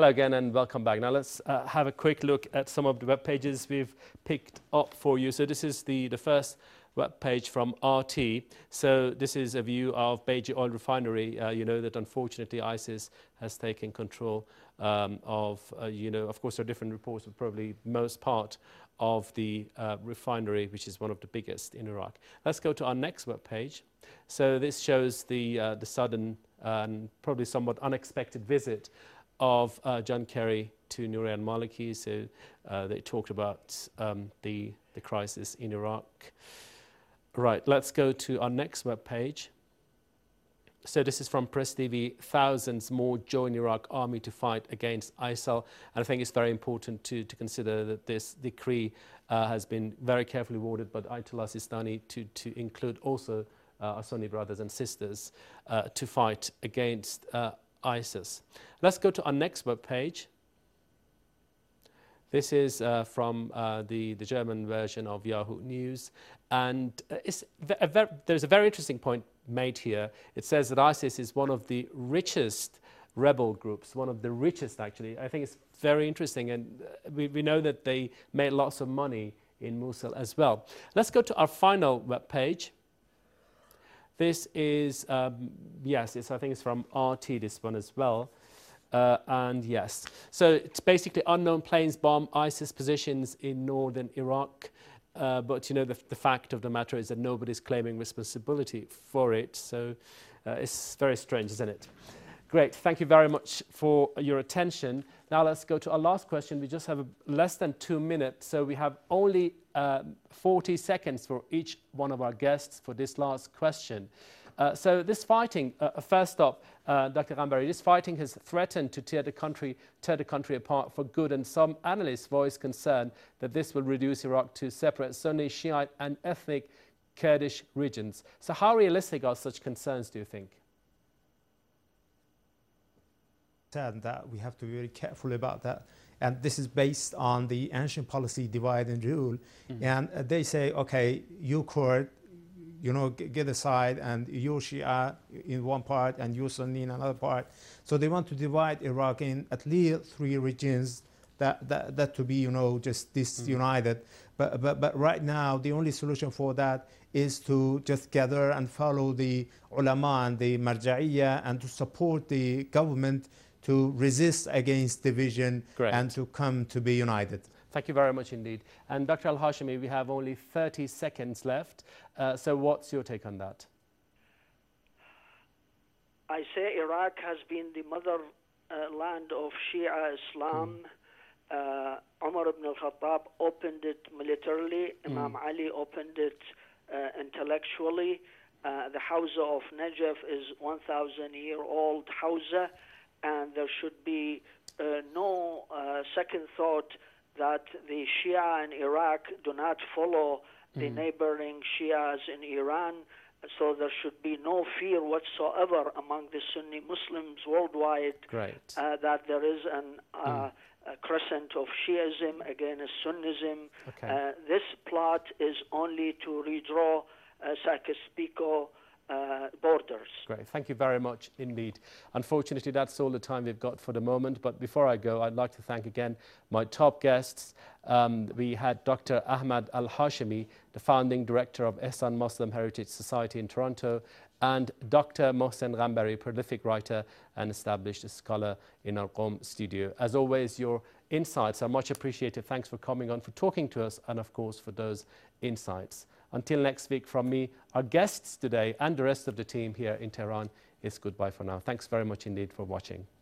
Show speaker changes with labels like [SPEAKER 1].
[SPEAKER 1] Hello again and welcome back. Now let's have a quick look at some of the web pages we've picked up for you. So this is the first web page from RT. So this is a view of Beji Oil Refinery. You know that unfortunately ISIS has taken control of course there are different reports, but probably most part of the refinery, which is one of the biggest in Iraq. Let's go to our next web page. So this shows the sudden and probably somewhat unexpected visit of John Kerry to Nouri al-Maliki. So they talked about the crisis in Iraq. Right, let's go to our next web page. So this is from Press TV. Thousands more join Iraq army to fight against ISIL. And I think it's very important to consider that this decree has been very carefully worded by Ayatollah Sistani to include also our Sunni brothers and sisters to fight against ISIS. Let's go to our next web page. This is from the German version of Yahoo News, and there's a very interesting point made here. It says that ISIS is one of the richest rebel groups, one of the richest actually. I think it's very interesting, and we know that they made lots of money in Mosul as well. Let's go to our final web page. This is, yes, I think it's from RT, this one as well. And yes, so it's basically unknown planes bomb ISIS positions in northern Iraq. But you know, the fact of the matter is that nobody's claiming responsibility for it. So it's very strange, isn't it? Great, thank you very much for your attention. Now let's go to our last question. We just have less than 2 minutes, so we have only 40 seconds for each one of our guests for this last question. So this fighting, first up, Dr. Ghambari, this fighting has threatened to tear the country apart for good, and some analysts voice concern that this will reduce Iraq to separate Sunni, Shiite and ethnic Kurdish regions. So how realistic are such concerns, do you think?
[SPEAKER 2] That we have to be very careful about that, and this is based on the ancient policy divide and rule. And they say, okay, you Kurd, you know, get aside, and you Shia in one part and you Sunni in another part. So they want to divide Iraq in at least 3 regions that to be, you know, just disunited. But right now the only solution for that is to just gather and follow the ulama and the marja'iyya and to support the government to resist against division.
[SPEAKER 1] Great.
[SPEAKER 2] And to come to be united.
[SPEAKER 1] Thank you very much indeed. And Dr. Al-Hashimi, we have only 30 seconds left. So what's your take on that?
[SPEAKER 3] I say Iraq has been the motherland of Shia Islam. Umar ibn al-Khattab opened it militarily. Imam Ali opened it intellectually. The Hawza of Najaf is 1,000-year-old Hawza. And there should be no second thought that the Shia in Iraq do not follow the neighboring Shias in Iran. So there should be no fear whatsoever among the Sunni Muslims worldwide.
[SPEAKER 1] Great.
[SPEAKER 3] That there is a crescent of Shiism against Sunnism.
[SPEAKER 1] Okay.
[SPEAKER 3] This plot is only to redraw Sykes-Picot borders.
[SPEAKER 1] Great, thank you very much indeed. Unfortunately, that's all the time we've got for the moment, but before I go, I'd like to thank again my top guests. We had Dr. Ahmad Al-Hashimi, the founding director of Ehsan Muslim Heritage Society in Toronto, and Dr. Mohsen Ghambari, prolific writer and established scholar in our Qom studio. As always, your insights are much appreciated. Thanks for coming on, for talking to us, and of course for those insights. Until next week, from me, our guests today and the rest of the team here in Tehran, is goodbye for now. Thanks very much indeed for watching.